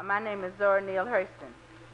My name is Zora Neale Hurston,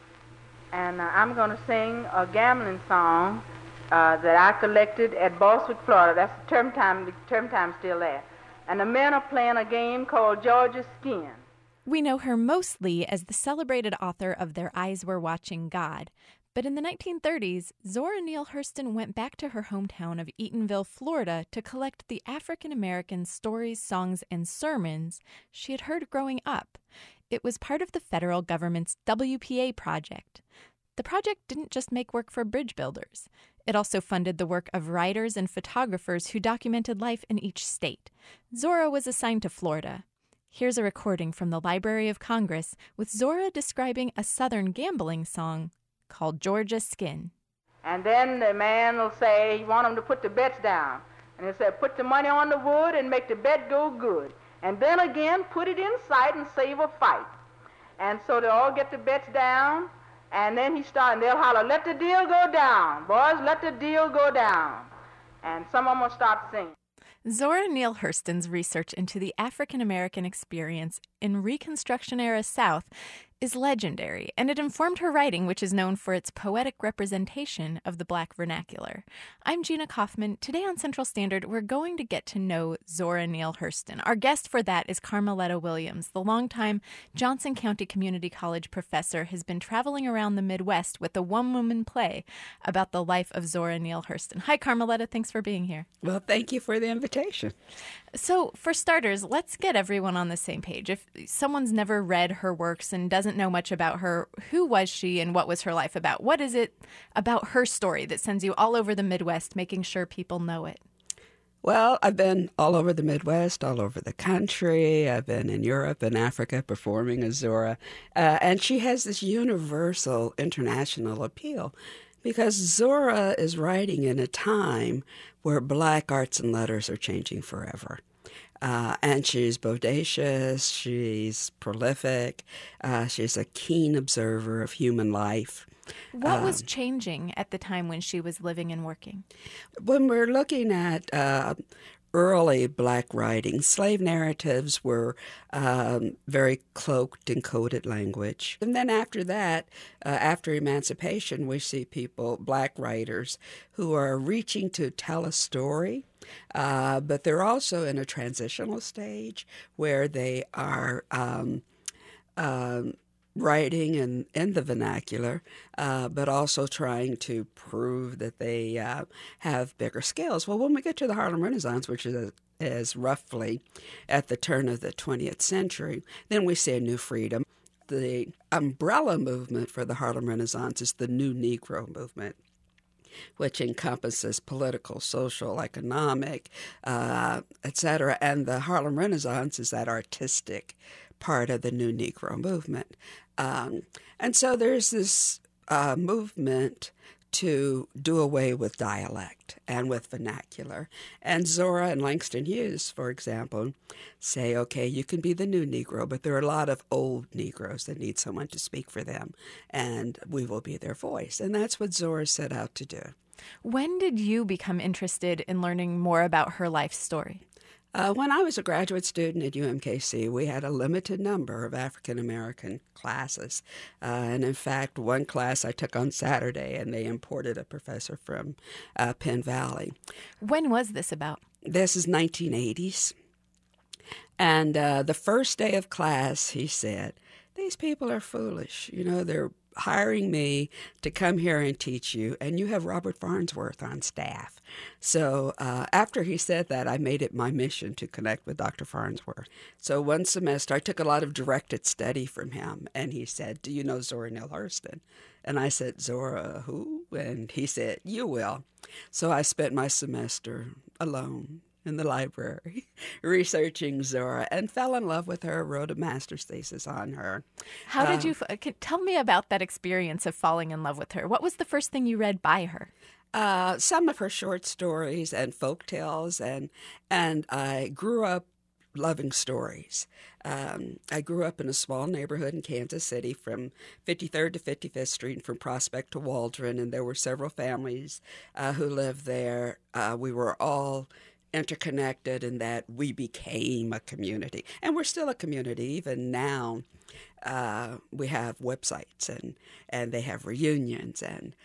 and I'm going to sing a gambling song that I collected at Bostwick, Florida. That's the term time still there. And the men are playing a game called Georgia's Skin. We know her mostly as the celebrated author of Their Eyes Were Watching God. But in the 1930s, Zora Neale Hurston went back to her hometown of Eatonville, Florida, to collect the African-American stories, songs, and sermons she had heard growing up. It was part of the federal government's WPA project. The project didn't just make work for bridge builders. It also funded the work of writers and photographers who documented life in each state. Zora was assigned to Florida. Here's a recording from the Library of Congress with Zora describing a Southern gambling song called Georgia's Skin. And then the man will say he want them to put the bets down. And he'll say, put the money on the wood and make the bet go good. And then again, put it in sight and save a fight. And so they all get the bets down, and then and they'll holler, let the deal go down. Boys, let the deal go down. And some of them will start singing. Zora Neale Hurston's research into the African-American experience in Reconstruction-era South is legendary, and it informed her writing, which is known for its poetic representation of the Black vernacular. I'm Gina Kaufman. Today on Central Standard, we're going to get to know Zora Neale Hurston. Our guest for that is Carmeletta Williams, the longtime Johnson County Community College professor, has been traveling around the Midwest with a one-woman play about the life of Zora Neale Hurston. Hi, Carmeletta. Thanks for being here. Well, thank you for the invitation. So, for starters, let's get everyone on the same page. If someone's never read her works and doesn't know much about her, who was she and what was her life about? What is it about her story that sends you all over the Midwest, making sure people know it? Well, I've been all over the Midwest, all over the country. I've been in Europe and Africa performing as Zora. And she has this universal international appeal because Zora is writing in a time where Black arts and letters are changing forever. And she's bodacious, she's prolific, she's a keen observer of human life. What was changing at the time when she was living and working? When we're looking at early Black writing, slave narratives were very cloaked in coded language. And then after that, after emancipation, we see Black writers, who are reaching to tell a story, but they're also in a transitional stage where they are writing in the vernacular, but also trying to prove that they have bigger skills. Well, when we get to the Harlem Renaissance, which is roughly at the turn of the 20th century, then we see a new freedom. The umbrella movement for the Harlem Renaissance is the New Negro movement, which encompasses political, social, economic, etc. And the Harlem Renaissance is that artistic part of the New Negro movement. And so there's this movement to do away with dialect and with vernacular. And Zora and Langston Hughes, for example, say, okay, you can be the new Negro, but there are a lot of old Negroes that need someone to speak for them, and we will be their voice. And that's what Zora set out to do. When did you become interested in learning more about her life story? When I was a graduate student at UMKC, we had a limited number of African-American classes. And in fact, one class I took on Saturday, and they imported a professor from Penn Valley. When was this about? This is 1980s. And the first day of class, he said, these people are foolish. You know, they're hiring me to come here and teach you, and you have Robert Farnsworth on staff. So after he said that, I made it my mission to connect with Dr. Farnsworth. So one semester, I took a lot of directed study from him, and he said, do you know Zora Neale Hurston? And I said, Zora who? And he said, you will. So I spent my semester alone in the library researching Zora and fell in love with her, wrote a master's thesis on her. How did you tell me about that experience of falling in love with her? What was the first thing you read by her? Some of her short stories and folk tales, and I grew up loving stories. I grew up in a small neighborhood in Kansas City from 53rd to 55th Street and from Prospect to Waldron, and there were several families who lived there. We were all interconnected and that we became a community. And we're still a community. Even now, we have websites and they have reunions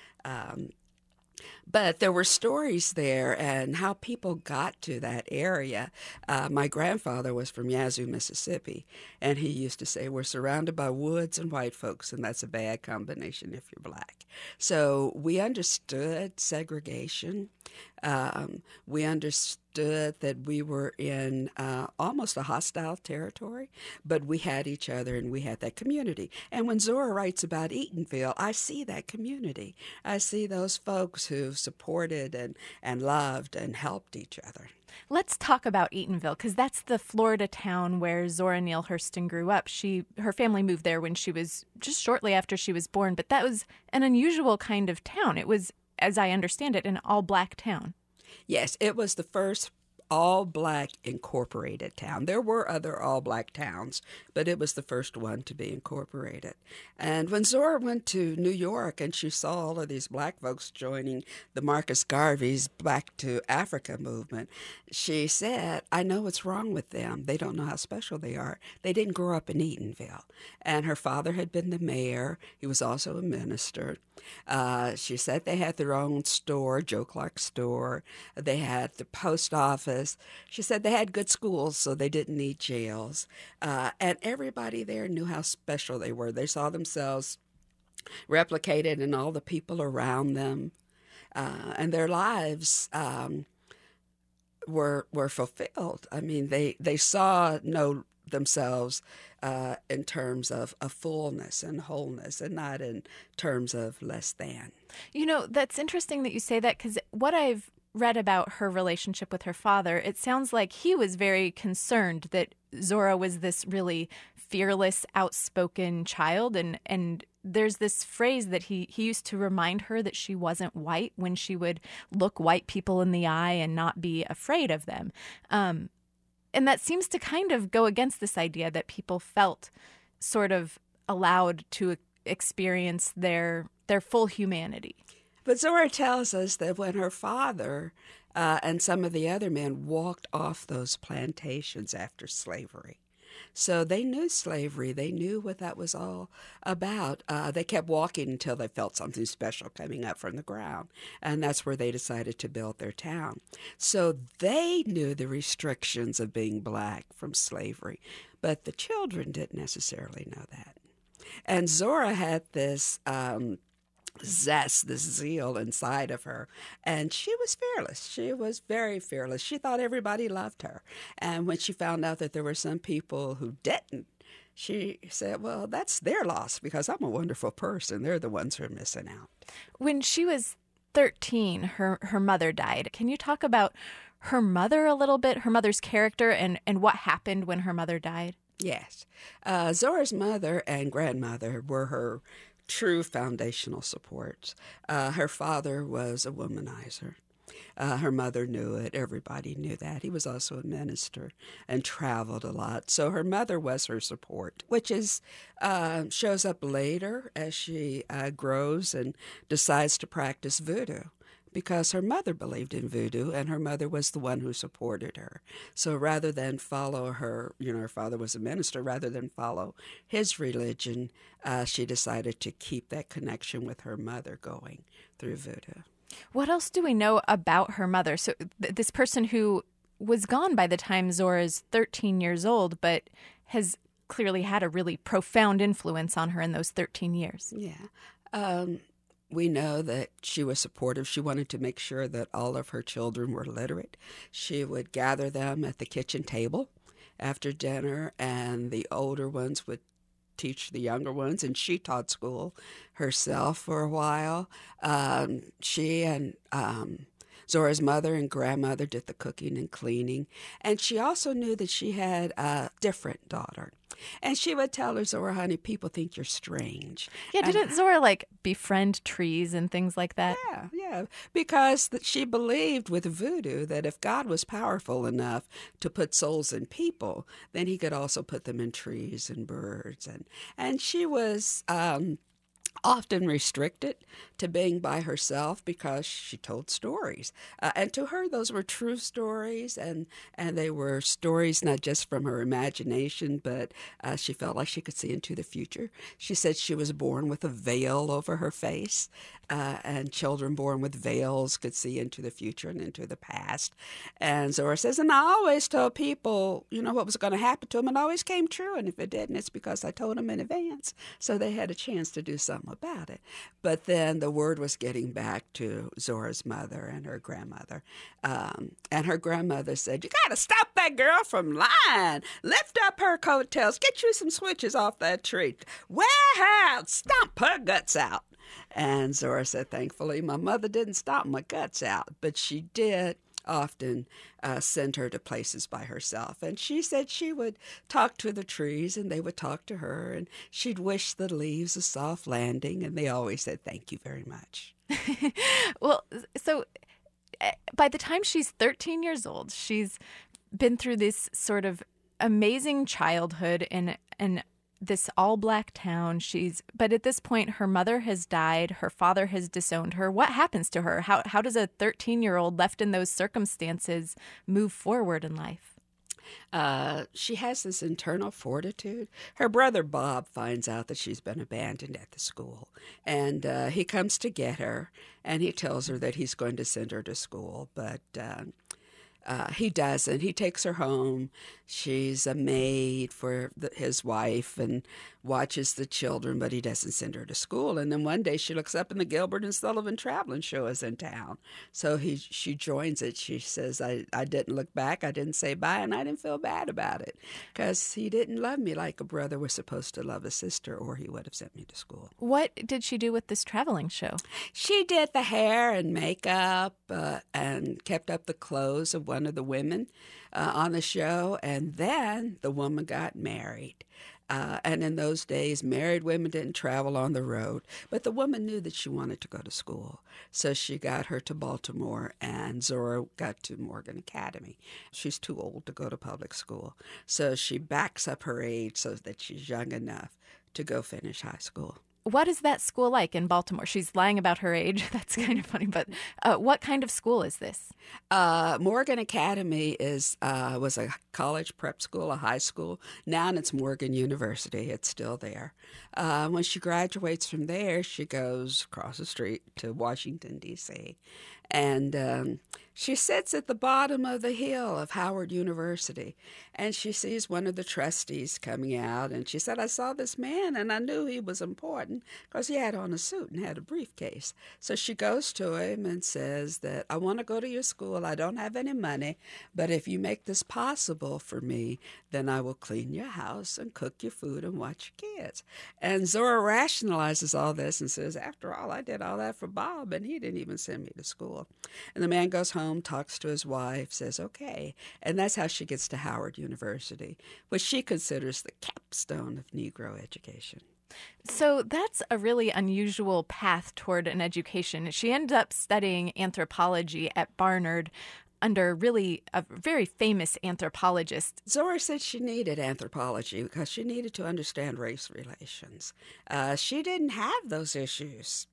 but there were stories there and how people got to that area. My grandfather was from Yazoo, Mississippi, and he used to say, we're surrounded by woods and white folks, and that's a bad combination if you're black. So we understood segregation. We understood that we were in almost a hostile territory, but we had each other and we had that community. And when Zora writes about Eatonville, I see that community. I see those folks who supported and loved and helped each other. Let's talk about Eatonville, because that's the Florida town where Zora Neale Hurston grew up. Her family moved there when she was just shortly after she was born, but that was an unusual kind of town. It was, as I understand it, an all-black town. Yes, it was the first all-black incorporated town. There were other all-black towns, but it was the first one to be incorporated. And when Zora went to New York and she saw all of these black folks joining the Marcus Garvey's Black to Africa movement, she said, I know what's wrong with them. They don't know how special they are. They didn't grow up in Eatonville. And her father had been the mayor. He was also a minister. She said they had their own store, Joe Clark's store. They had the post office. She said they had good schools, so they didn't need jails. And everybody there knew how special they were. They saw themselves replicated in all the people around them. And their lives were fulfilled. I mean, they saw themselves in terms of a fullness and wholeness and not in terms of less than. You know, that's interesting that you say that, because what I've read about her relationship with her father, it sounds like he was very concerned that Zora was this really fearless, outspoken child. And there's this phrase that he used to remind her that she wasn't white when she would look white people in the eye and not be afraid of them. And that seems to kind of go against this idea that people felt sort of allowed to experience their full humanity. But Zora tells us that when her father and some of the other men walked off those plantations after slavery, so they knew slavery. They knew what that was all about. They kept walking until they felt something special coming up from the ground, and that's where they decided to build their town. So they knew the restrictions of being black from slavery, but the children didn't necessarily know that. And Zora had this zest, this zeal inside of her, and she was fearless. She was very fearless. She thought everybody loved her. And when she found out that there were some people who didn't, she said, well, that's their loss because I'm a wonderful person. They're the ones who are missing out. When she was 13, her mother died. Can you talk about her mother a little bit, her mother's character, and what happened when her mother died? Yes. Zora's mother and grandmother were her true foundational supports. Her father was a womanizer. Her mother knew it. Everybody knew that. He was also a minister and traveled a lot. So her mother was her support, which shows up later as she grows and decides to practice voodoo, because her mother believed in voodoo and her mother was the one who supported her. So rather than follow her, her father was a minister, rather than follow his religion, she decided to keep that connection with her mother going through voodoo. What else do we know about her mother? So this person who was gone by the time Zora's 13 years old, but has clearly had a really profound influence on her in those 13 years. Yeah. We know that she was supportive. She wanted to make sure that all of her children were literate. She would gather them at the kitchen table after dinner, and the older ones would teach the younger ones, and she taught school herself for a while. She and Zora's mother and grandmother did the cooking and cleaning, and she also knew that she had a different daughter. And she would tell her, Zora, honey, people think you're strange. Yeah, didn't Zora, befriend trees and things like that? Yeah, because she believed with voodoo that if God was powerful enough to put souls in people, then he could also put them in trees and birds. And she was often restricted to being by herself because she told stories. And to her, those were true stories, and they were stories not just from her imagination, but she felt like she could see into the future. She said she was born with a veil over her face, and children born with veils could see into the future and into the past. And Zora says, and I always told people, what was going to happen to them, and it always came true. And if it didn't, it's because I told them in advance, so they had a chance to do something about it. But then the word was getting back to Zora's mother and her grandmother. And her grandmother said, you got to stop that girl from lying. Lift up her coattails. Get you some switches off that tree. Wear her out. Stomp her guts out. And Zora said, thankfully, my mother didn't stomp my guts out, but she did often send her to places by herself. And she said she would talk to the trees and they would talk to her, and she'd wish the leaves a soft landing, and they always said, thank you very much. Well, so by the time she's 13 years old, she's been through this sort of amazing childhood in this all-black town. But at this point, her mother has died. Her father has disowned her. What happens to her? How does a 13-year-old left in those circumstances move forward in life? She has this internal fortitude. Her brother Bob finds out that she's been abandoned at the school, and he comes to get her, and he tells her that he's going to send her to school, but he doesn't. He takes her home. She's a maid for his wife and watches the children, but he doesn't send her to school. And then one day she looks up and the Gilbert and Sullivan traveling show is in town. So she joins it. She says, I didn't look back, I didn't say bye, and I didn't feel bad about it because he didn't love me like a brother was supposed to love a sister, or he would have sent me to school. What did she do with this traveling show? She did the hair and makeup and kept up the clothes of one of the women on the show, and then the woman got married. And in those days, married women didn't travel on the road, but the woman knew that she wanted to go to school. So she got her to Baltimore, and Zora got to Morgan Academy. She's too old to go to public school, so she backs up her age so that she's young enough to go finish high school. What is that school like in Baltimore? She's lying about her age. That's kind of funny, but what kind of school is this? Morgan Academy was a college prep school, a high school. Now it's Morgan University. It's still there. When she graduates from there, she goes across the street to Washington, D.C., and she sits at the bottom of the hill of Howard University, and she sees one of the trustees coming out, and she said, I saw this man, and I knew he was important because he had on a suit and had a briefcase. So she goes to him and says that, I want to go to your school. I don't have any money, but if you make this possible for me, then I will clean your house and cook your food and watch your kids. And Zora rationalizes all this and says, after all, I did all that for Bob, and he didn't even send me to school. And the man goes home, talks to his wife, says, okay. And that's how she gets to Howard University, which she considers the capstone of Negro education. So that's a really unusual path toward an education. She ended up studying anthropology at Barnard under really a very famous anthropologist. Zora said she needed anthropology because she needed to understand race relations. She didn't have those issues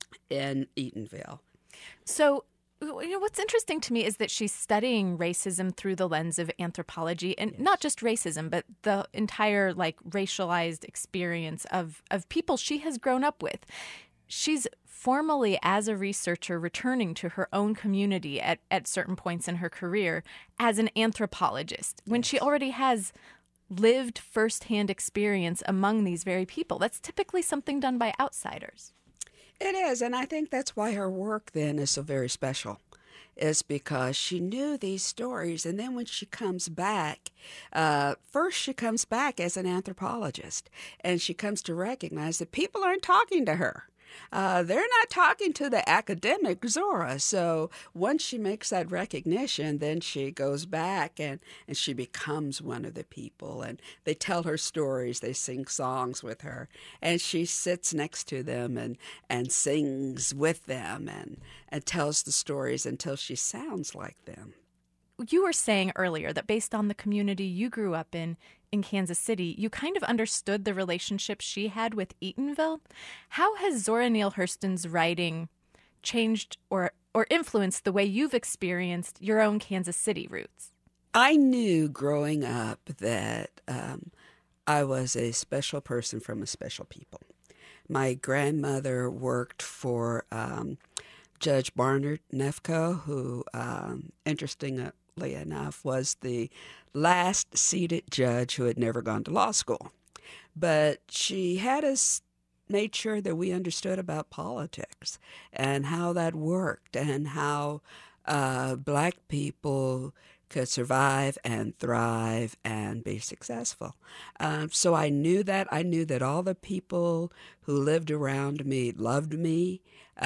in Eatonville. So, what's interesting to me is that she's studying racism through the lens of anthropology, and not just racism, but the entire racialized experience of people she has grown up with. She's formally, as a researcher, returning to her own community at certain points in her career as an anthropologist, when she already has lived firsthand experience among these very people. That's typically something done by outsiders. It is, and I think that's why her work then is so very special, is because she knew these stories, and then when she comes back, first she comes back as an anthropologist, and she comes to recognize that people aren't talking to her. They're not talking to the academic Zora. So once she makes that recognition, then she goes back and she becomes one of the people. And they tell her stories. They sing songs with her. And she sits next to them and sings with them and tells the stories until she sounds like them. You were saying earlier that based on the community you grew up in, in Kansas City, you kind of understood the relationship she had with Eatonville. How has Zora Neale Hurston's writing changed or influenced the way you've experienced your own Kansas City roots? I knew growing up that I was a special person from a special people. My grandmother worked for Judge Barnard Nefco, who, interestingly enough, was the last seated judge who had never gone to law school. But she had us made sure that we understood about politics and how that worked and how Black people could survive and thrive and be successful. So I knew that. I knew that all the people who lived around me loved me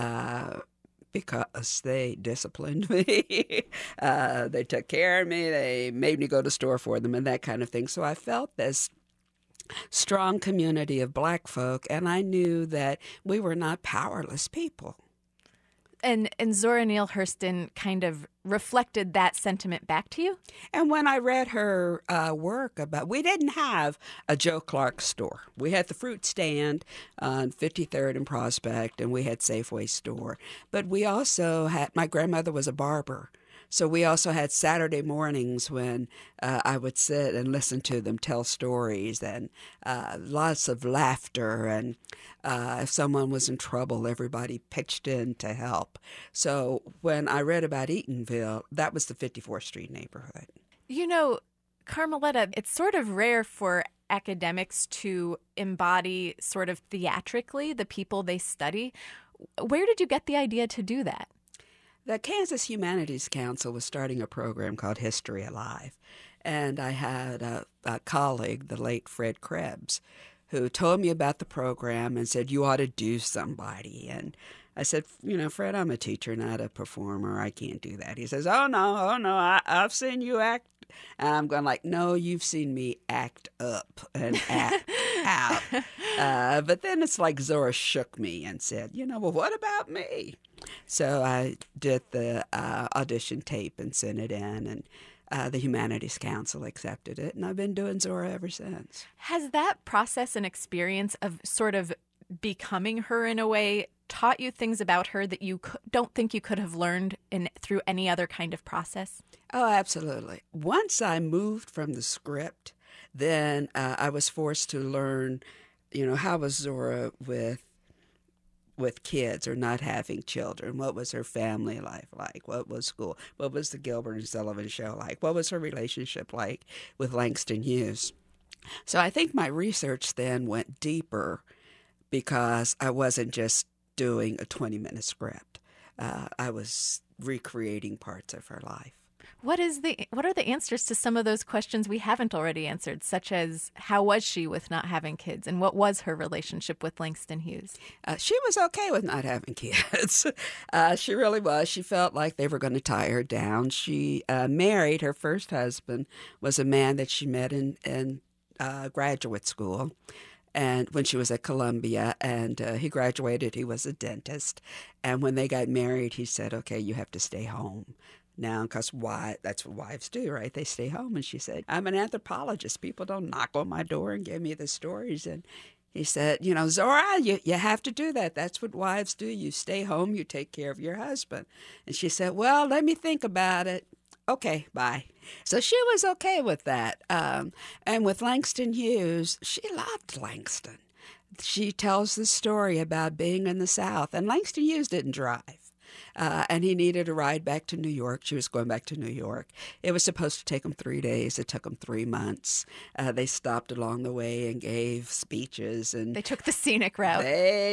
because they disciplined me. They took care of me. They made me go to the store for them and that kind of thing. So I felt this strong community of Black folk, and I knew that we were not powerless people. And Zora Neale Hurston kind of reflected that sentiment back to you? And when I read her work about, we didn't have a Joe Clark store. We had the fruit stand on 53rd and Prospect, and we had Safeway store. But we also had, my grandmother was a barber. So we also had Saturday mornings when I would sit and listen to them tell stories, and lots of laughter. And if someone was in trouble, everybody pitched in to help. So when I read about Eatonville, that was the 54th Street neighborhood. You know, Carmelita, it's sort of rare for academics to embody sort of theatrically the people they study. Where did you get the idea to do that? The Kansas Humanities Council was starting a program called History Alive, and I had a colleague, the late Fred Krebs, who told me about the program and said, you ought to do somebody. And I said, you know, Fred, I'm a teacher, not a performer. I can't do that. He says, oh, no, I've seen you act. And I'm going like, no, you've seen me act up and act out. But then it's like Zora shook me and said, you know, well, what about me? So I did the audition tape and sent it in, and the Humanities Council accepted it, and I've been doing Zora ever since. Has that process and experience of sort of becoming her in a way taught you things about her that you don't think you could have learned through any other kind of process? Oh, absolutely. Once I moved from the script, then I was forced to learn, you know, how was Zora with kids or not having children? What was her family life like? What was school? What was the Gilbert and Sullivan show like? What was her relationship like with Langston Hughes? So I think my research then went deeper because I wasn't just doing a 20-minute script. I was recreating parts of her life. What are the answers to some of those questions we haven't already answered, such as how was she with not having kids, and what was her relationship with Langston Hughes? She was okay with not having kids. She really was. She felt like they were going to tie her down. She married. Her first husband was a man that she met in graduate school, and when she was at Columbia, and he graduated, he was a dentist. And when they got married, he said, okay, you have to stay home now, because that's what wives do, right? They stay home. And she said, I'm an anthropologist. People don't knock on my door and give me the stories. And he said, you know, Zora, you have to do that. That's what wives do. You stay home, you take care of your husband. And she said, well, let me think about it. Okay, bye. So she was okay with that. And with Langston Hughes, she loved Langston. She tells the story about being in the South. And Langston Hughes didn't drive. And he needed a ride back to New York. She was going back to New York. It was supposed to take him 3 days. It took him 3 months. They stopped along the way and gave speeches. And they took the scenic route.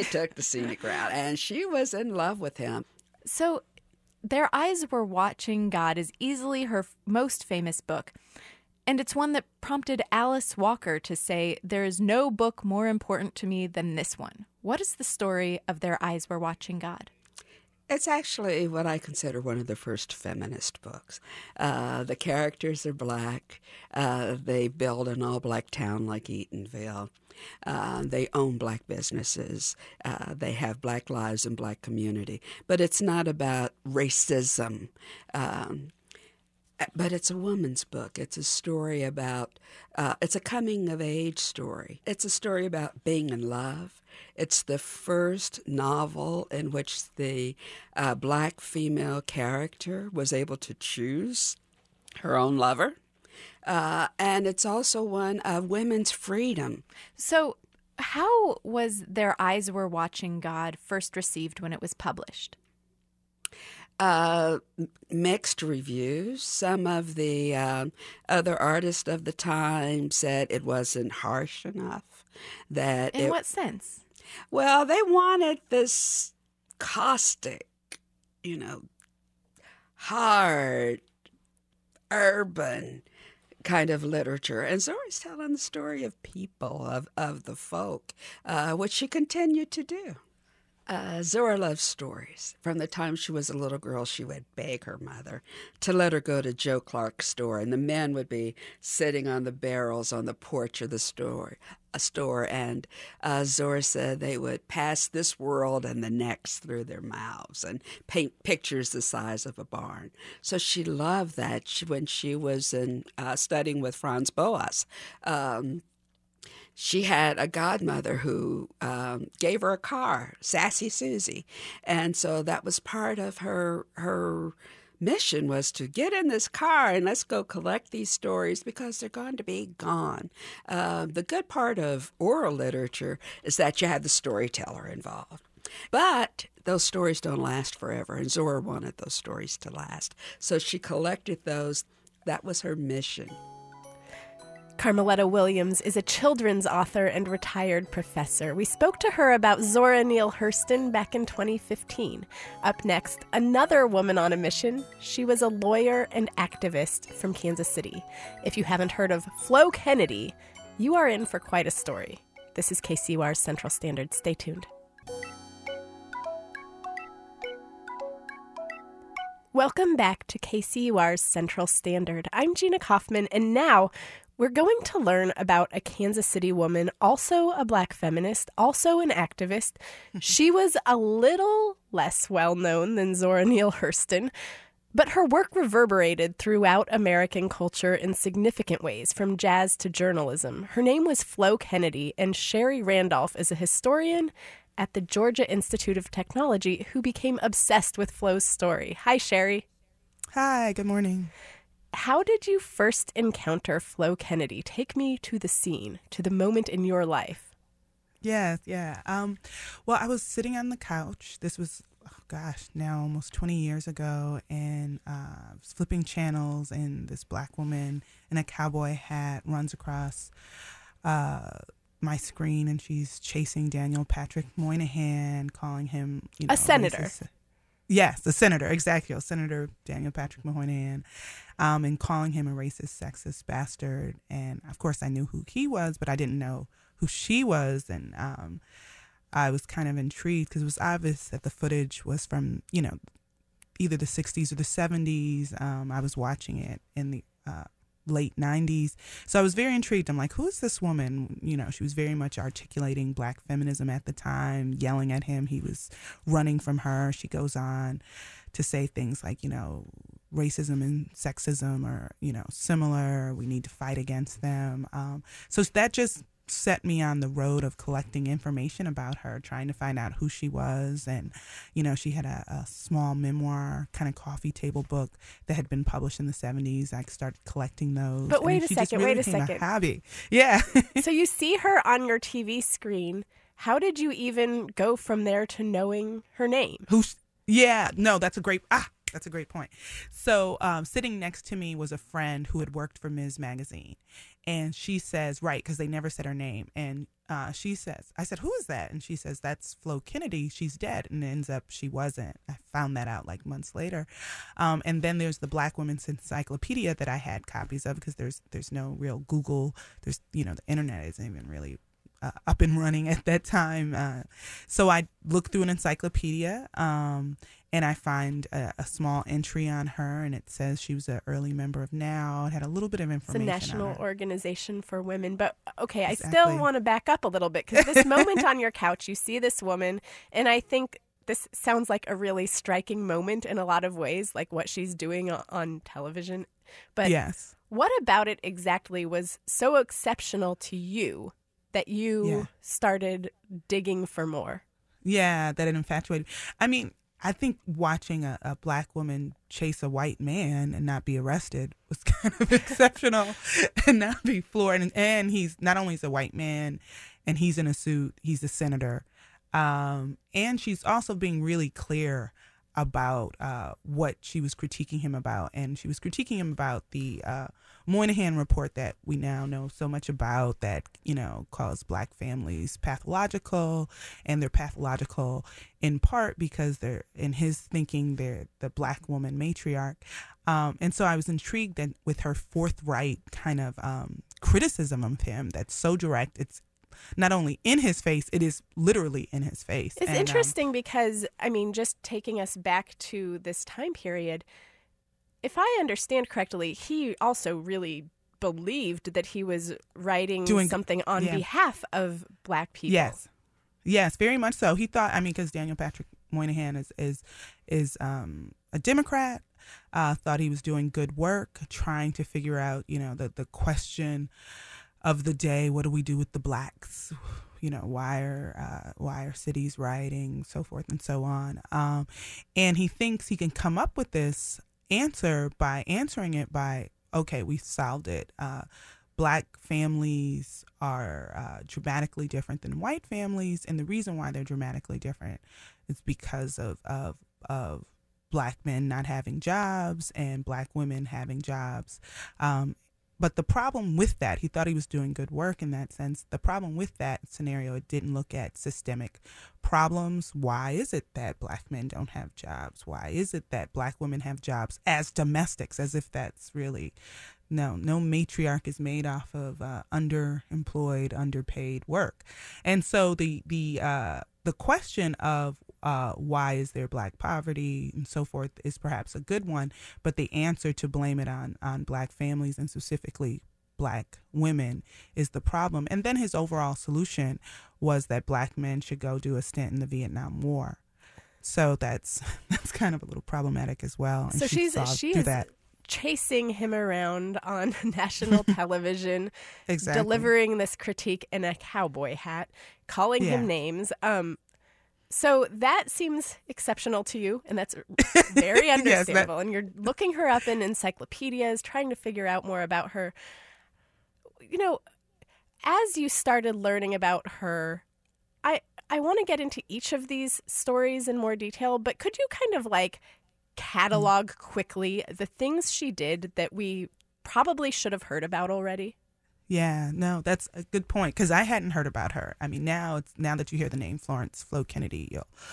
And she was in love with him. So Their Eyes Were Watching God is easily her most famous book. And it's one that prompted Alice Walker to say, there is no book more important to me than this one. What is the story of Their Eyes Were Watching God? It's actually what I consider one of the first feminist books. The characters are Black. They build an all-Black town like Eatonville. They own Black businesses. They have Black lives and Black community. But it's not about racism. But it's a woman's book. It's a story about, it's a coming-of-age story. It's a story about being in love. It's the first novel in which the black female character was able to choose her own lover. And it's also one of women's freedom. So how was Their Eyes Were Watching God first received when it was published? Mixed reviews. Some of the other artists of the time said it wasn't harsh enough. In what sense? Well, they wanted this caustic, hard, urban kind of literature. And Zora's telling the story of people, of the folk, which she continued to do. Zora loves stories. From the time she was a little girl, she would beg her mother to let her go to Joe Clark's store, and the men would be sitting on the barrels on the porch of the store. And Zora said they would pass this world and the next through their mouths and paint pictures the size of a barn. So she loved that. When she was studying with Franz Boas, she had a godmother who gave her a car, Sassy Susie. And so that was part of her mission, was to get in this car and let's go collect these stories because they're going to be gone. The good part of oral literature is that you have the storyteller involved. But those stories don't last forever, and Zora wanted those stories to last. So she collected those. That was her mission. Carmeletta Williams is a children's author and retired professor. We spoke to her about Zora Neale Hurston back in 2015. Up next, another woman on a mission. She was a lawyer and activist from Kansas City. If you haven't heard of Flo Kennedy, you are in for quite a story. This is KCUR's Central Standard. Stay tuned. Welcome back to KCUR's Central Standard. I'm Gina Kaufman, and now we're going to learn about a Kansas City woman, also a Black feminist, also an activist. She was a little less well-known than Zora Neale Hurston, but her work reverberated throughout American culture in significant ways, from jazz to journalism. Her name was Flo Kennedy, and Sherry Randolph is a historian at the Georgia Institute of Technology who became obsessed with Flo's story. Hi, Sherry. Hi, good morning. How did you first encounter Flo Kennedy? Take me to the scene, to the moment in your life. Yeah. Well, I was sitting on the couch. This was, now almost 20 years ago, and I was flipping channels, and this Black woman in a cowboy hat runs across my screen, and she's chasing Daniel Patrick Moynihan, calling him, a senator. Racist. Yes, the senator, exactly. Senator Daniel Patrick Moynihan, and calling him a racist, sexist bastard. And, of course, I knew who he was, but I didn't know who she was. And I was kind of intrigued because it was obvious that the footage was from, either the 60s or the 70s. I was watching it in the late 90s. So I was very intrigued. I'm like, who is this woman? She was very much articulating Black feminism at the time, yelling at him. He was running from her. She goes on to say things like, racism and sexism are, similar. We need to fight against them. So that just set me on the road of collecting information about her, trying to find out who she was. And, she had a small memoir, kind of coffee table book that had been published in the 70s. I started collecting those. But wait a second. A hobby. Yeah. So you see her on your TV screen. How did you even go from there to knowing her name? That's a great point. So sitting next to me was a friend who had worked for Ms. Magazine. And she says, right, because they never said her name. And she says, I said, who is that? And she says, that's Flo Kennedy. She's dead. And it ends up she wasn't. I found that out like months later. And then there's the Black Women's Encyclopedia that I had copies of because there's no real Google. There's, the internet isn't even really up and running at that time. So I looked through an encyclopedia and I find a small entry on her, and it says she was an early member of NOW. It had a little bit of information. It's a national organization for women. But, okay, exactly. I still want to back up a little bit because this moment on your couch, you see this woman, and I think this sounds like a really striking moment in a lot of ways, like what she's doing on television. But yes. What about it exactly was so exceptional to you that you started digging for more? Yeah, that it infatuated. I mean, I think watching a black woman chase a white man and not be arrested was kind of exceptional and not be floored. And he's not only is a white man and he's in a suit, he's a senator. And she's also being really clear about what she was critiquing him about. And she was critiquing him about the Moynihan report that we now know so much about that, calls black families pathological, and they're pathological in part because they're, in his thinking, they're the black woman matriarch. And so I was intrigued with her forthright kind of criticism of him that's so direct. It's not only in his face, it is literally in his face. It's interesting because, just taking us back to this time period, if I understand correctly, he also really believed that he was writing something on behalf of black people. Yes, very much so. He thought, because Daniel Patrick Moynihan is a Democrat, thought he was doing good work, trying to figure out, the question of the day: what do we do with the blacks? Why are cities rioting, so forth and so on. And he thinks he can come up with this answer by answering it by, okay, we solved it. Black families are dramatically different than white families, and the reason why they're dramatically different is because of black men not having jobs and black women having jobs. But the problem with that, he thought he was doing good work in that sense. The problem with that scenario, it didn't look at systemic problems. Why is it that black men don't have jobs? Why is it that black women have jobs as domestics, as if that's really, no matriarch is made off of underemployed, underpaid work. And so the question of why is there black poverty and so forth is perhaps a good one, but the answer to blame it on black families and specifically black women is the problem. And then his overall solution was that black men should go do a stint in the Vietnam War. So that's kind of a little problematic as well. And so she is that. Chasing him around on national television, exactly. Delivering this critique in a cowboy hat, calling him names. So that seems exceptional to you, and that's very understandable. And you're looking her up in encyclopedias, trying to figure out more about her. As you started learning about her, I want to get into each of these stories in more detail, but could you kind of catalog quickly the things she did that we probably should have heard about already? Yeah, no, that's a good point, because I hadn't heard about her. Now that you hear the name Florence Flo Kennedy,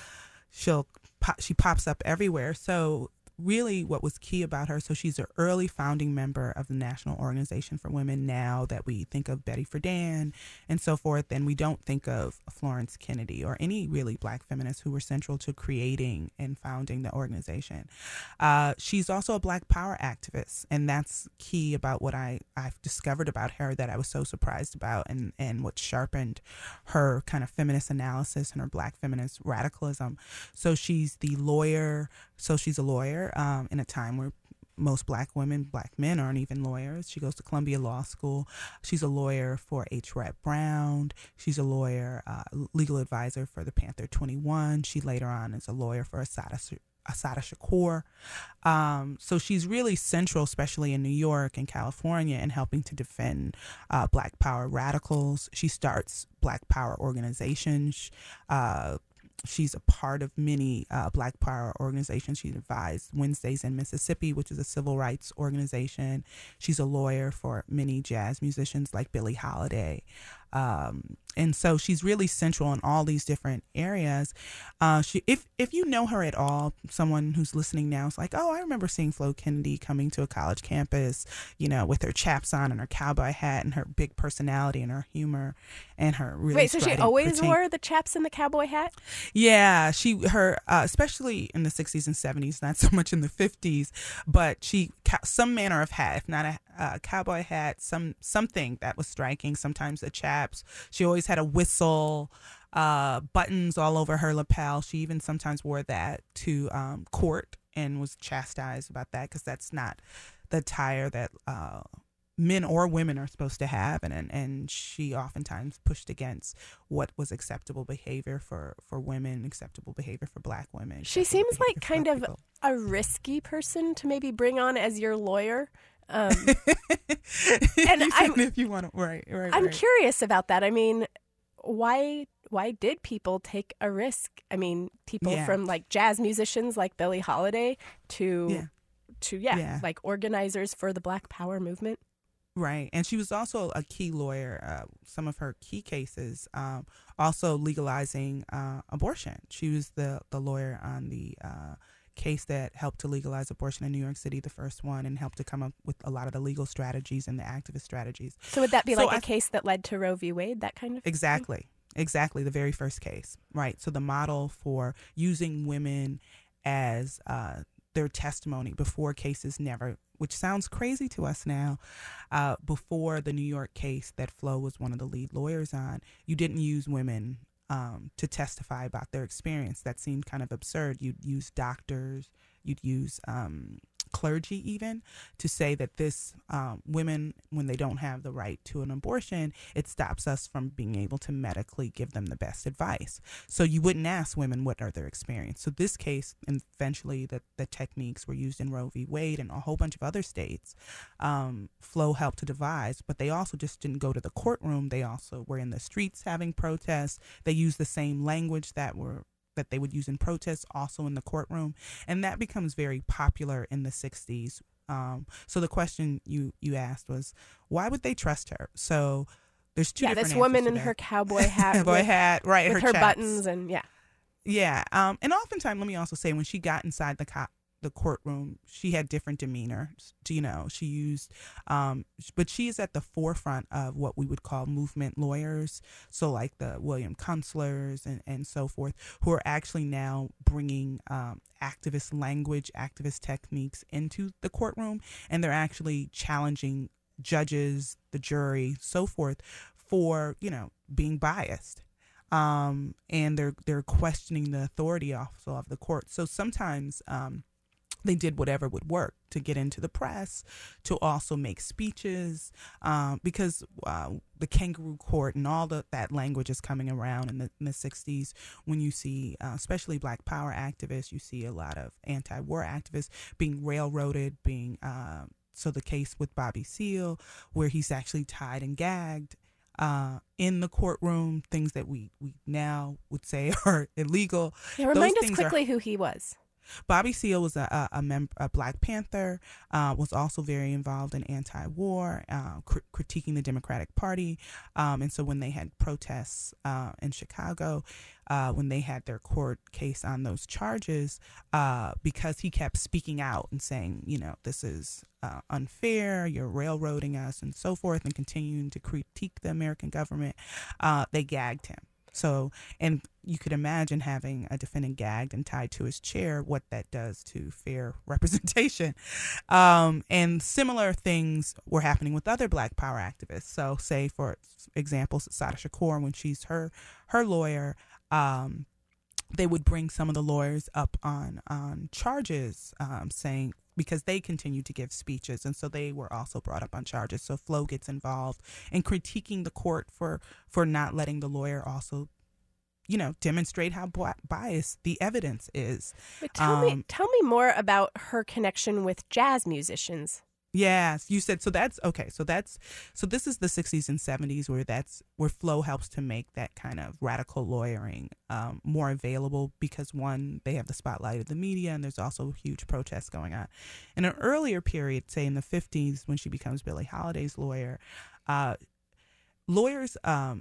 she pops up everywhere. So really what was key about her, so she's an early founding member of the National Organization for Women. Now that we think of Betty Friedan and so forth, and we don't think of Florence Kennedy or any really black feminists who were central to creating and founding the organization. She's also a black power activist, and that's key about what I've discovered about her that I was so surprised about, and what sharpened her kind of feminist analysis and her black feminist radicalism. So she's a lawyer in a time where most black men aren't even lawyers. She goes to Columbia Law School. She's a lawyer for H. Rap Brown. She's a lawyer, legal advisor for the Panther 21. She later on is a lawyer for Assata Shakur. So she's really central, especially in New York and California, in helping to defend black power radicals. She starts black power organizations. She's a part of many black power organizations. She advised Wednesdays in Mississippi, which is a civil rights organization. She's a lawyer for many jazz musicians like Billie Holiday. And so she's really central in all these different areas. If you know her at all, someone who's listening now is like, oh, I remember seeing Flo Kennedy coming to a college campus, with her chaps on and her cowboy hat and her big personality and her humor and her really Wait, so she always wore the chaps and the cowboy hat? Yeah, especially in the 60s and 70s, not so much in the 50s, but some manner of hat, if not a cowboy hat, something that was striking, sometimes the chaps. She always had a whistle. buttons all over her lapel. She even sometimes wore that to court and was chastised about that because that's not the attire that men or women are supposed to have, and she oftentimes pushed against what was acceptable behavior for women, acceptable behavior for Black women. She seems like kind of a risky person to maybe bring on as your lawyer. And if you want to, I'm curious about that. I mean, why did people take a risk? I mean, people from like jazz musicians like Billie Holiday to like organizers for the Black Power movement. Right. And she was also a key lawyer. Some of her key cases, also legalizing abortion. She was the lawyer on the case that helped to legalize abortion in New York City, the first one, and helped to come up with a lot of the legal strategies and the activist strategies. So would that be like a case that led to Roe v. Wade, that kind of thing? Exactly, the very first case. Right. So the model for using women as their testimony before cases which sounds crazy to us now, before the New York case that Flo was one of the lead lawyers on, you didn't use women to testify about their experience. That seemed kind of absurd. You'd use doctors, you'd use clergy even to say that this women, when they don't have the right to an abortion, it stops us from being able to medically give them the best advice. So you wouldn't ask women what are their experience. So this case, and eventually the techniques were used in Roe v. Wade and a whole bunch of other states. Flo helped to devise, but they also just didn't go to the courtroom. They also were in the streets having protests. They used the same language that they would use in protests, also in the courtroom. And that becomes very popular in the 60s. So the question you asked was, why would they trust her? So there's two different answers. This woman in her cowboy hat. Right. With her buttons and Yeah. And oftentimes, let me also say, when she got inside the courtroom, she had different demeanor. She used, but she is at the forefront of what we would call movement lawyers. So like the William Kunstler's and so forth, who are actually now bringing activist language, activist techniques into the courtroom. And they're actually challenging judges, the jury, so forth, for, being biased. And they're questioning the authority also of the court. So sometimes, they did whatever would work to get into the press, to also make speeches, because the kangaroo court and all that language is coming around in the 60s when you see, especially Black Power activists, you see a lot of anti-war activists being railroaded, so the case with Bobby Seale, where he's actually tied and gagged in the courtroom, things that we now would say are illegal. Yeah, remind us quickly who he was. Bobby Seale was a Black Panther, was also very involved in anti-war, critiquing the Democratic Party. And so when they had protests in Chicago, when they had their court case on those charges, because he kept speaking out and saying, this is unfair, you're railroading us and so forth, and continuing to critique the American government, they gagged him. So, and you could imagine having a defendant gagged and tied to his chair, what that does to fair representation. And similar things were happening with other Black Power activists. So say, for example, Assata Shakur, when she's her lawyer, they would bring some of the lawyers up on charges, saying, because they continued to give speeches, and so they were also brought up on charges. So Flo gets involved in critiquing the court for not letting the lawyer also, demonstrate how biased the evidence is. But tell me more about her connection with jazz musicians. Yes, you said so. That's okay. So this is the 60s and 70s where Flo helps to make that kind of radical lawyering more available, because one, they have the spotlight of the media, and there's also huge protests going on. In an earlier period, say in the 50s, when she becomes Billie Holiday's lawyer, lawyers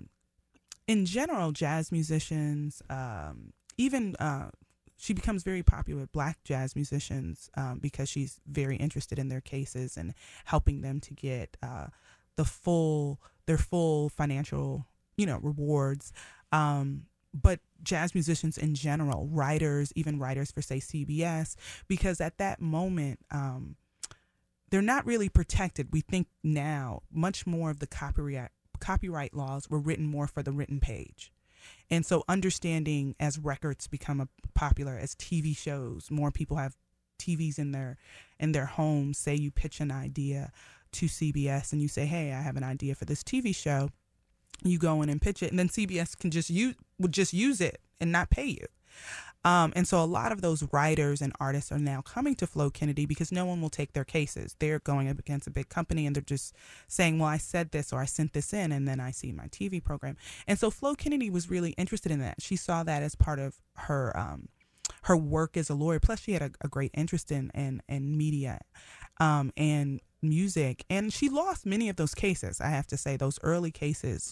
in general, jazz musicians, even. She becomes very popular with Black jazz musicians because she's very interested in their cases and helping them to get their full financial, rewards. But jazz musicians in general, even writers for, say, CBS, because at that moment, they're not really protected. We think now much more of the copyright laws were written more for the written page. And so understanding as records become popular, as TV shows, more people have TVs in their homes. Say you pitch an idea to CBS and you say, hey, I have an idea for this TV show. You go in and pitch it, and then CBS would just use it and not pay you. And so a lot of those writers and artists are now coming to Flo Kennedy because no one will take their cases. They're going up against a big company and they're just saying, well, I said this or I sent this in and then I see my TV program. And so Flo Kennedy was really interested in that. She saw that as part of her work as a lawyer. Plus, she had a great interest in media and music, and she lost many of those cases. I have to say, those early cases,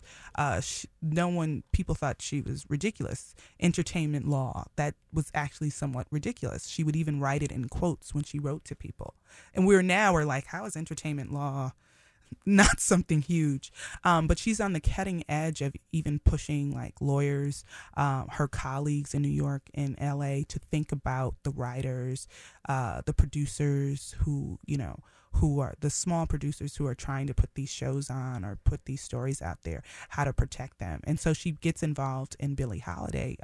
people thought she was ridiculous. Entertainment law, that was actually somewhat ridiculous. She would even write it in quotes when she wrote to people, and we're like, how is entertainment law not something huge? But she's on the cutting edge of even pushing like lawyers, her colleagues in New York and LA, to think about the writers, the producers who are the small producers who are trying to put these shows on or put these stories out there, how to protect them. And so she gets involved in Billie Holiday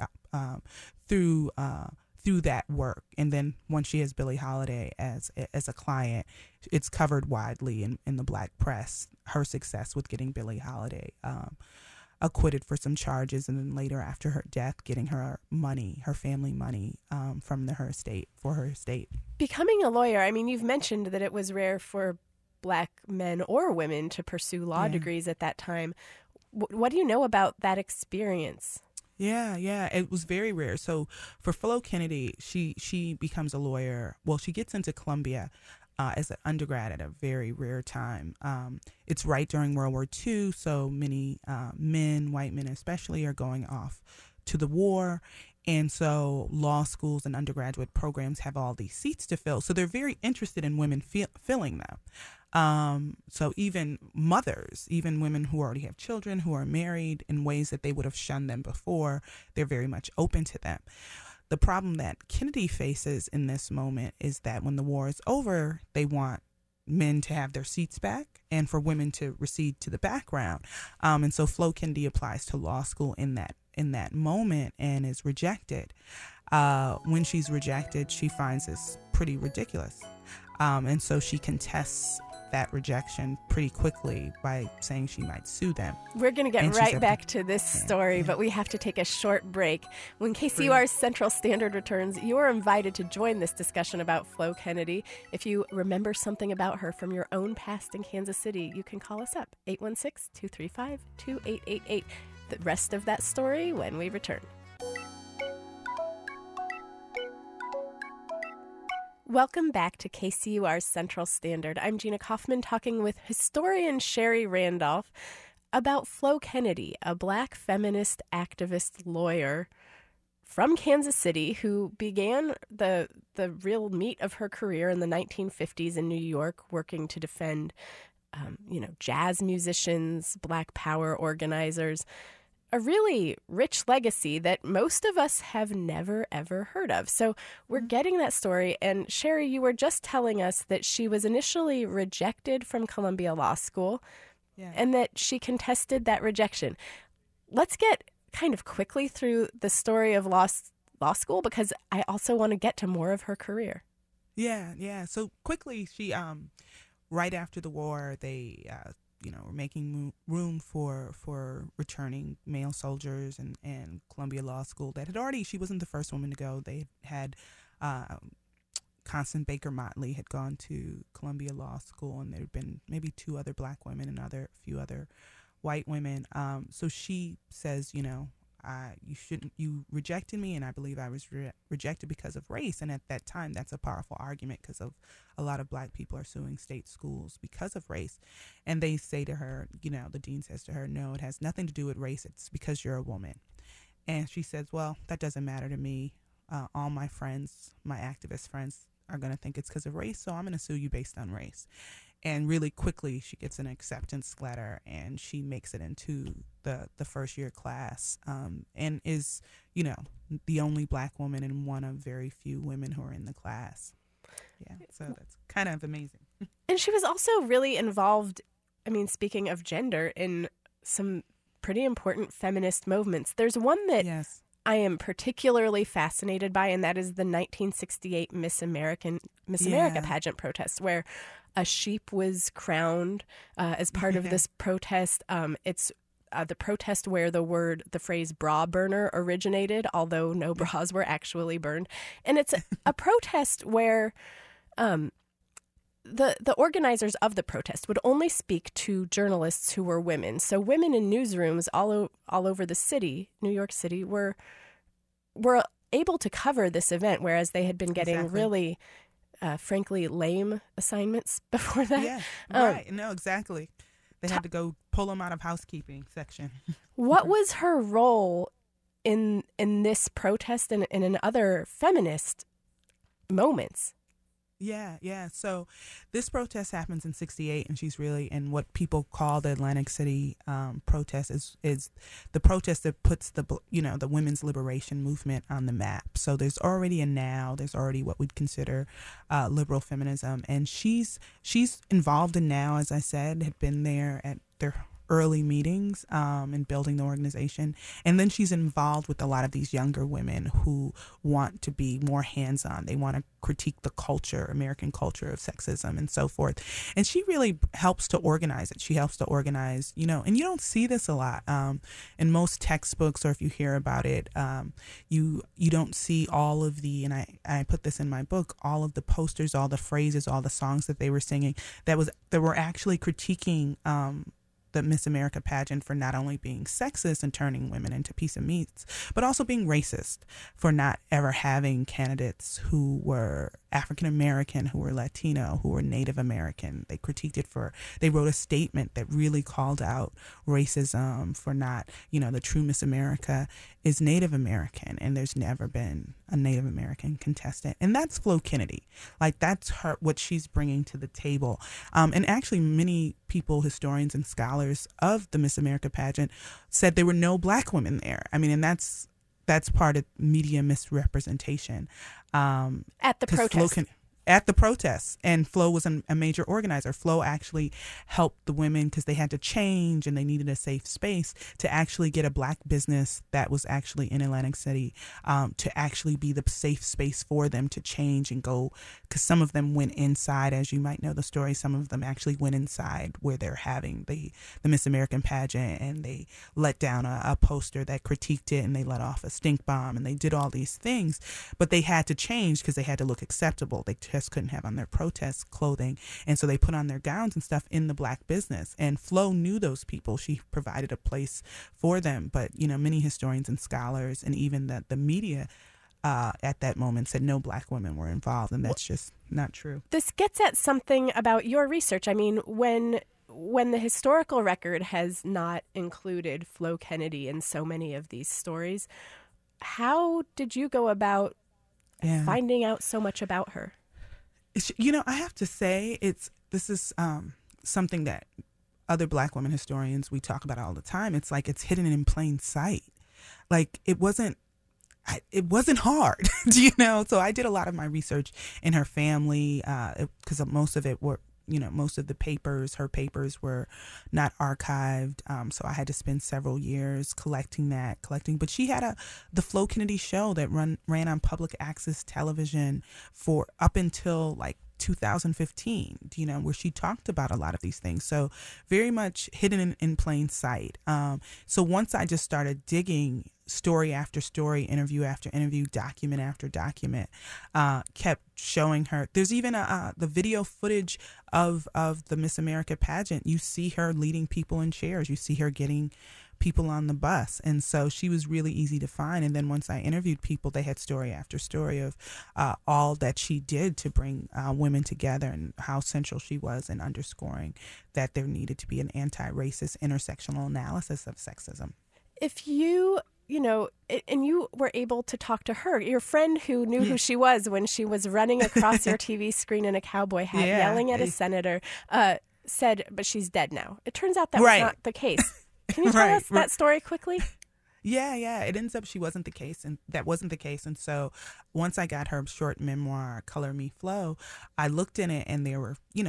through that work. And then once she has Billie Holiday as a client, it's covered widely in the Black press, her success with getting Billie Holiday acquitted for some charges, and then later after her death getting her family money from her estate. Becoming a lawyer, I mean, you've mentioned that it was rare for Black men or women to pursue law degrees at that time. What do you know about that experience? Yeah, it was very rare. So for Flo Kennedy, she becomes a lawyer. Well, she gets into Columbia as an undergrad at a very rare time. It's right during World War II, so many men, white men especially, are going off to the war. And so law schools and undergraduate programs have all these seats to fill. So they're very interested in women filling them. So even mothers, even women who already have children, who are married in ways that they would have shunned them before, they're very much open to them. The problem that Kennedy faces in this moment is that when the war is over, they want men to have their seats back and for women to recede to the background. And so Flo Kennedy applies to law school in that moment and is rejected. When she's rejected, she finds this pretty ridiculous. And so she contests that rejection pretty quickly by saying she might sue them. We're going to get right back to this story, but we have to take a short break. When KCUR's Central Standard returns, you are invited to join this discussion about Flo Kennedy. If you remember something about her from your own past in Kansas City, you can call us up, 816-235-2888. The rest of that story when we return. Welcome back to KCUR's Central Standard. I'm Gina Kaufman, talking with historian Sherry Randolph about Flo Kennedy, a Black feminist activist lawyer from Kansas City who began the real meat of her career in the 1950s in New York, working to defend, jazz musicians, Black power organizers. A really rich legacy that most of us have never, ever heard of. So we're getting that story. And Sherry, you were just telling us that she was initially rejected from Columbia Law School and that she contested that rejection. Let's get kind of quickly through the story of law school, because I also want to get to more of her career. Yeah. So quickly, she, right after the war, they... were making room for returning male soldiers and Columbia Law School that had already, she wasn't the first woman to go. They had Constance Baker Motley had gone to Columbia Law School, and there had been maybe 2 other Black women and a few other white women. So she says, you rejected me, and I believe I was rejected because of race. And at that time, that's a powerful argument because of a lot of Black people are suing state schools because of race. And they say to her, the dean says to her, no, it has nothing to do with race. It's because you're a woman. And she says, well, that doesn't matter to me. All my friends, my activist friends, are going to think it's because of race, so I'm going to sue you based on race. And really quickly, she gets an acceptance letter, and she makes it into the first year class, and is, the only Black woman and one of very few women who are in the class. Yeah, so that's kind of amazing. And she was also really involved, speaking of gender, in some pretty important feminist movements. There's one that Yes. I am particularly fascinated by, and that is the 1968 Miss America pageant protest, where a sheep was crowned as part of this protest. It's the protest where the phrase bra burner originated, although no bras were actually burned. And it's a protest where the organizers of the protest would only speak to journalists who were women. So women in newsrooms all over the city, New York City, were able to cover this event, whereas they had been getting really, frankly, lame assignments before that. Yeah, right. No, exactly. They had to go pull them out of housekeeping section. What was her role in this protest and in other feminist moments? Yeah. So this protest happens in 68, and she's really in what people call the Atlantic City protest is the protest that puts the women's liberation movement on the map. So there's already there's already what we'd consider liberal feminism, and she's involved in NOW, as I said, had been there at their early meetings in building the organization. And then she's involved with a lot of these younger women who want to be more hands-on. They want to critique the culture, American culture of sexism and so forth. And she really helps to organize it. She helps to organize, and you don't see this a lot in most textbooks, or if you hear about it, you don't see all of the, and I put this in my book, all of the posters, all the phrases, all the songs that they were singing that were actually critiquing the Miss America pageant for not only being sexist and turning women into piece of meats, but also being racist for not ever having candidates who were African American, who were Latino, who were Native American. They critiqued it they wrote a statement that really called out racism for not, the true Miss America is Native American, and there's never been a Native American contestant. And that's Flo Kennedy. Like, that's what she's bringing to the table. And actually many people, historians and scholars of the Miss America pageant, said there were no black women there. I mean, and that's part of media misrepresentation. At the protest. At the protests. And Flo was a major organizer. Flo actually helped the women, because they had to change and they needed a safe space, to actually get a black business that was actually in Atlantic City to actually be the safe space for them to change and go, because some of them went inside, as you might know the story. Some of them actually went inside where they're having the Miss American pageant, and they let down a poster that critiqued it, and they let off a stink bomb, and they did all these things. But they had to change because they had to look acceptable. They just couldn't have on their protest clothing, and so they put on their gowns and stuff in the black business. And Flo knew those people. She provided a place for them. But many historians and scholars, and even the media at that moment, said no black women were involved, and that's just not true. This gets at something about your research. I mean, when the historical record has not included Flo Kennedy in so many of these stories, how did you go about finding out so much about her? I have to say, this is something that other black women historians, we talk about all the time. It's like it's hidden in plain sight. Like, it wasn't hard, So I did a lot of my research in her family, because most of it were, most of her papers were not archived. So I had to spend several years collecting. But she had the Flo Kennedy show that ran on public access television for up until like 2015, where she talked about a lot of these things. So very much hidden in plain sight. So once I just started digging, story after story, interview after interview, document after document, kept showing her. There's even the video footage of the Miss America pageant. You see her leading people in chairs. You see her getting people on the bus. And so she was really easy to find. And then once I interviewed people, they had story after story of all that she did to bring women together, and how central she was in underscoring that there needed to be an anti-racist intersectional analysis of sexism. If you and you were able to talk to her, your friend who knew who she was when she was running across your TV screen in a cowboy hat, yelling at a senator, said, but she's dead now. It turns out that was not the case. Can you tell us that story quickly? Yeah. It ends up she wasn't the case, and that wasn't the case. And so once I got her short memoir, Color Me Flo, I looked in it, and there were, there are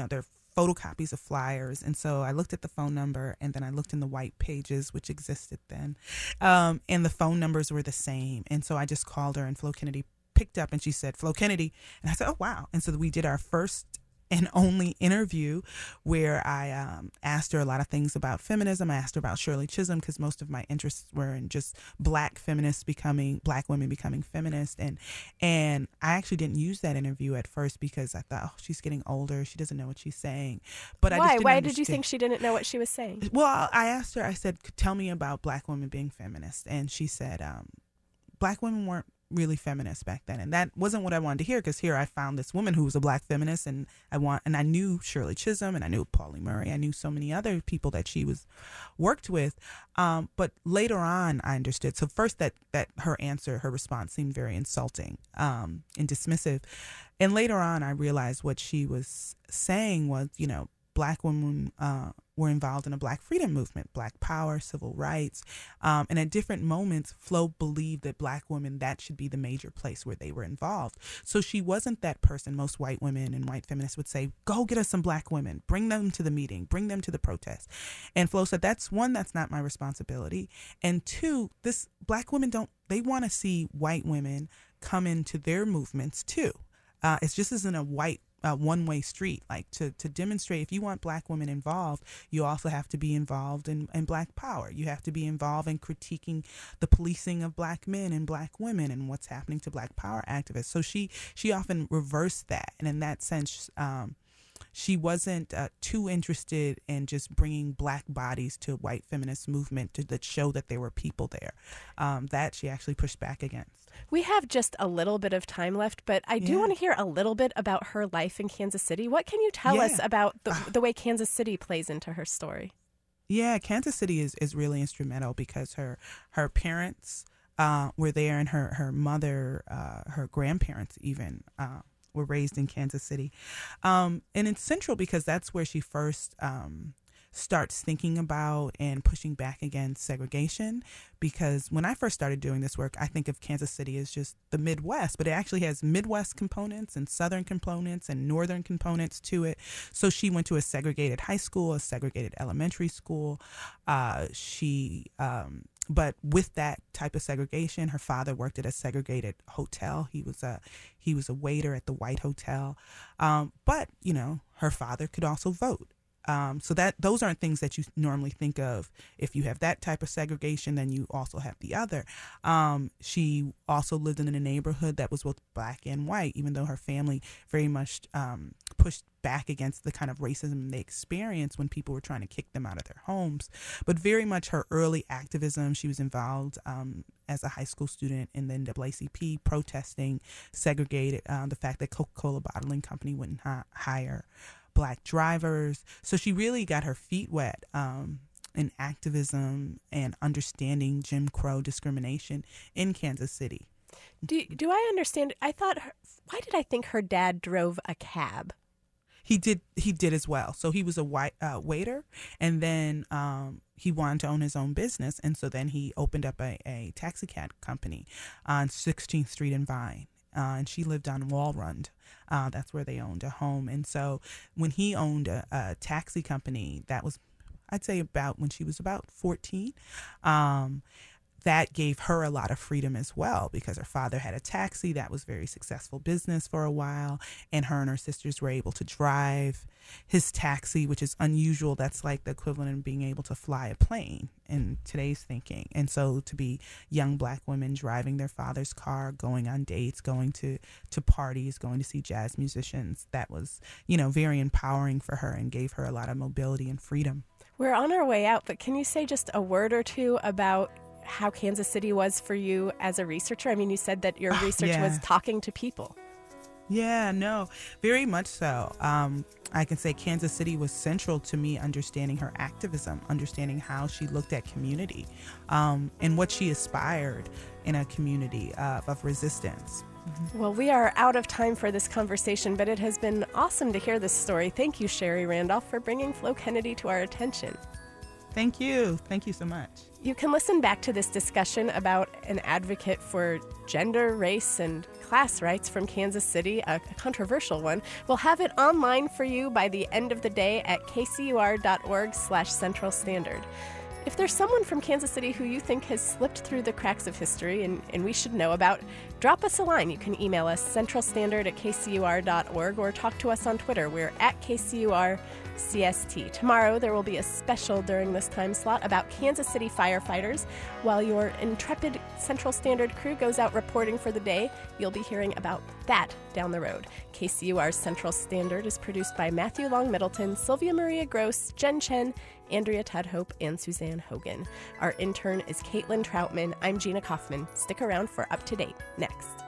photocopies of flyers. And so I looked at the phone number, and then I looked in the white pages, which existed then. And the phone numbers were the same. And so I just called her, and Flo Kennedy picked up, and she said, Flo Kennedy. And I said, oh, wow. And so we did our first and only interview where I asked her a lot of things about feminism. I asked her about Shirley Chisholm because most of my interests were in just black women becoming feminists. And I actually didn't use that interview at first because I thought, oh, she's getting older. She doesn't know what she's saying. But Why did you think she didn't know what she was saying? Well, I asked her, I said, tell me about black women being feminists. And she said, black women weren't really feminist back then, and that wasn't what I wanted to hear, because here I found this woman who was a black feminist, and I knew Shirley Chisholm, and I knew Pauli Murray, I knew so many other people that she was worked with, but later on I understood. So first that her response seemed very insulting and dismissive, and later on I realized what she was saying was, black women were involved in a black freedom movement, black power, civil rights. And at different moments, Flo believed that black women, that should be the major place where they were involved. So she wasn't that person. Most white women and white feminists would say, go get us some black women, bring them to the meeting, bring them to the protest. And Flo said, that's one, that's not my responsibility. And two, black women they want to see white women come into their movements too. It's just isn't a one-way street. Like to demonstrate, if you want black women involved, you also have to be involved in black power. You have to be involved in critiquing the policing of black men and black women and what's happening to black power activists. So she often reversed that. And in that sense, she wasn't too interested in just bringing black bodies to a white feminist movement to show that there were people there. That she actually pushed back against. We have just a little bit of time left, but I do want to hear a little bit about her life in Kansas City. What can you tell us about the way Kansas City plays into her story? Yeah, Kansas City is really instrumental because her parents were there, and her mother, her grandparents even, were raised in Kansas City. And it's central because that's where she first starts thinking about and pushing back against segregation. Because when I first started doing this work, I think of Kansas City as just the Midwest, but it actually has Midwest components and Southern components and Northern components to it. So she went to a segregated high school, a segregated elementary school. But with that type of segregation, her father worked at a segregated hotel. He was a waiter at the White Hotel. But her father could also vote. So those aren't things that you normally think of. If you have that type of segregation, then you also have the other. She also lived in a neighborhood that was both black and white, even though her family very much pushed back against the kind of racism they experienced when people were trying to kick them out of their homes. But very much her early activism, she was involved as a high school student in the NAACP, protesting segregated, the fact that Coca-Cola Bottling Company wouldn't hire black drivers. So she really got her feet wet in activism and understanding Jim Crow discrimination in Kansas City. Do I understand? Why did I think her dad drove a cab? He did as well. So he was a waiter, and then he wanted to own his own business, and so then he opened up a taxi cab company on 16th Street and Vine. And she lived on Walrund. That's where they owned a home. And so when he owned a taxi company, that was, I'd say, about when she was about 14. That gave her a lot of freedom as well, because her father had a taxi that was very successful business for a while, and her sisters were able to drive his taxi, which is unusual. That's like the equivalent of being able to fly a plane in today's thinking. And so to be young black women driving their father's car, going on dates, going to parties, going to see jazz musicians, that was, very empowering for her and gave her a lot of mobility and freedom. We're on our way out, but can you say just a word or two about how Kansas City was for you as a researcher? I mean, you said that your research was talking to people. Yeah, no, very much so. I can say Kansas City was central to me understanding her activism, understanding how she looked at community, and what she aspired in a community of resistance. Well, we are out of time for this conversation, but it has been awesome to hear this story. Thank you, Sherry Randolph, for bringing Flo Kennedy to our attention. Thank you. Thank you so much. You can listen back to this discussion about an advocate for gender, race, and class rights from Kansas City, a controversial one. We'll have it online for you by the end of the day at kcur.org/Central Standard. If there's someone from Kansas City who you think has slipped through the cracks of history and we should know about, drop us a line. You can email us centralstandard@kcur.org or talk to us on Twitter. We're at KCURCST. Tomorrow there will be a special during this time slot about Kansas City firefighters. While your intrepid Central Standard crew goes out reporting for the day, you'll be hearing about that down the road. KCUR's Central Standard is produced by Matthew Long Middleton, Sylvia Maria Gross, Jen Chen, Andrea Tudhope, and Suzanne Hogan. Our intern is Caitlin Troutman. I'm Gina Kaufman. Stick around for Up to Date next.